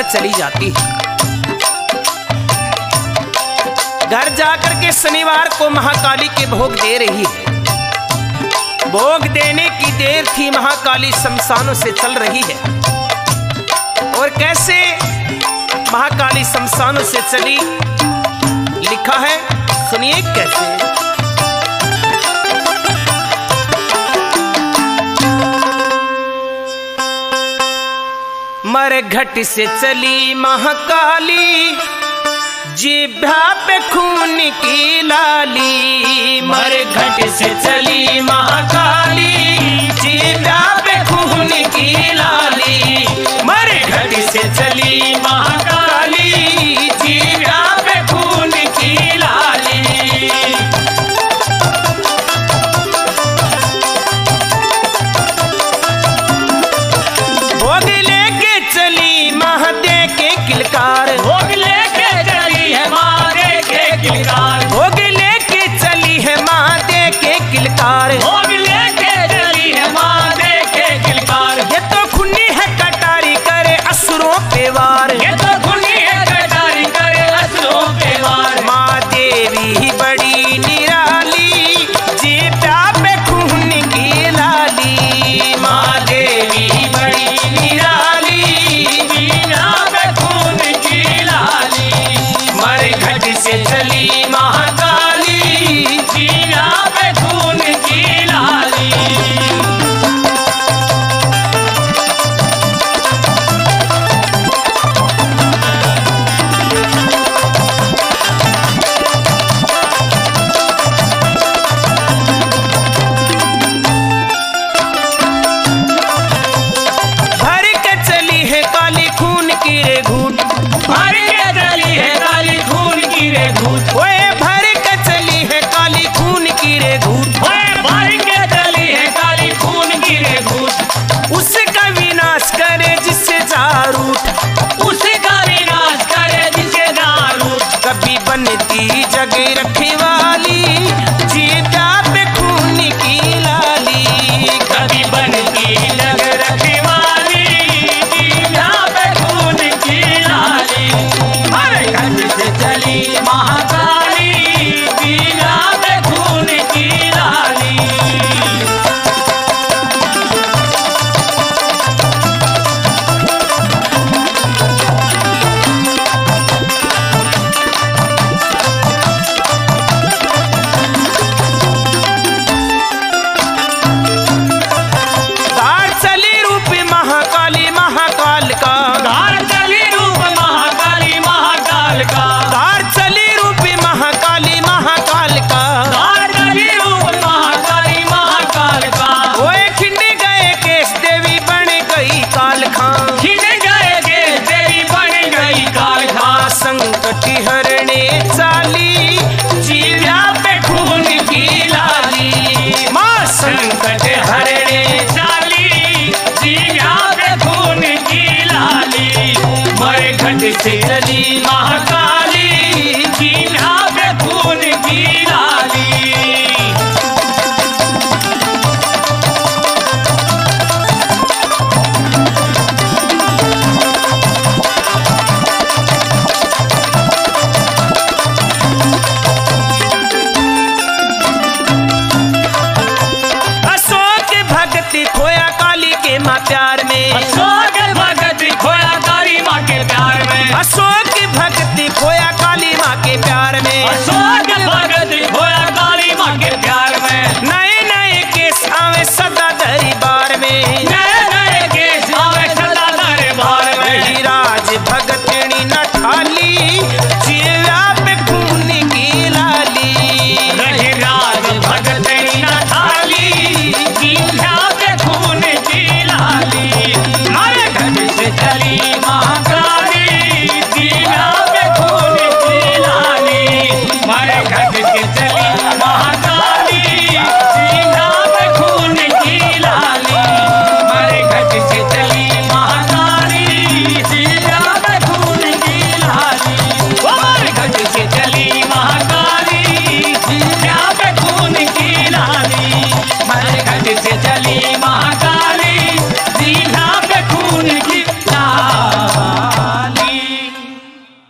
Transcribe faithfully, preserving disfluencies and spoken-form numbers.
चली जाती है। घर जाकर के शनिवार को महाकाली के भोग दे रही है। भोग देने की देर थी, महाकाली शमशानों से चल रही है। और कैसे महाकाली शमशानों से चली, लिखा है, सुनिए कैसे। मरघट से चली महाकाली, जिभा पे खून की लाली। मरघट से चली महाकाली, जिभा पे खून की लाली। मरघट से चली महाकाली, जिभा पे खून की लाली। भोग लेके चली महादे के किलकार। भोग लेके चली है महादेव के किलकार। भोग लेके चली है महादेव के किलकार। भोग लेके चली है महादेव के किलकार। ये तो खुनी है कटारी करे असुरों पे वार। ये तो खुनी है कटारी करे असुरों पे वार। माँ देवी बड़ी निराली, जिभा पे खून की लाली। माँ देवी बड़ी निराली, जिभा पे खून की लाली। मरघट से चली महाकाली, जिभा पे खून की लाली। भर के चली है काली खून की रे घूट। भर के चली है काली खून की रे घूट। ओए भर के चली है काली खून की रे घूट। ओए भर के चली है काली खून की रे घूट। उसका विनाश करे जिससे जारूट। उसका विनाश करे जिसे दारू। कभी बनती जग रखे वाली, जिभा पे खून की लाली। कभी बनती लग रखने वाली, जिभा पे खून की लाली। मरघट से चली महाकाली, जिभा पे खून की लाली। तार चली रूप महाकाली महाकाल का। तार चली रूप महाकाली महाकाल का। तार चली रूप महाकाली महाकाल का। तार चली रूप महाकाली महाकाल का। ओए खिंड गए केस देवी बन गई काल खां। खिंड गए के तेरी बन गई काल खां। संकट हरणे चाली, जिभा पे खून की लाली। माँ संकट हरणे चाली, जिभा पे खून की लाली। मरघट से चली महाकाली, जिभा पे खून की लाली। अशोक भक्ति खोया काली के माँ प्यार में। अशोक भगत खोया काली माँ के प्यार में। अशोक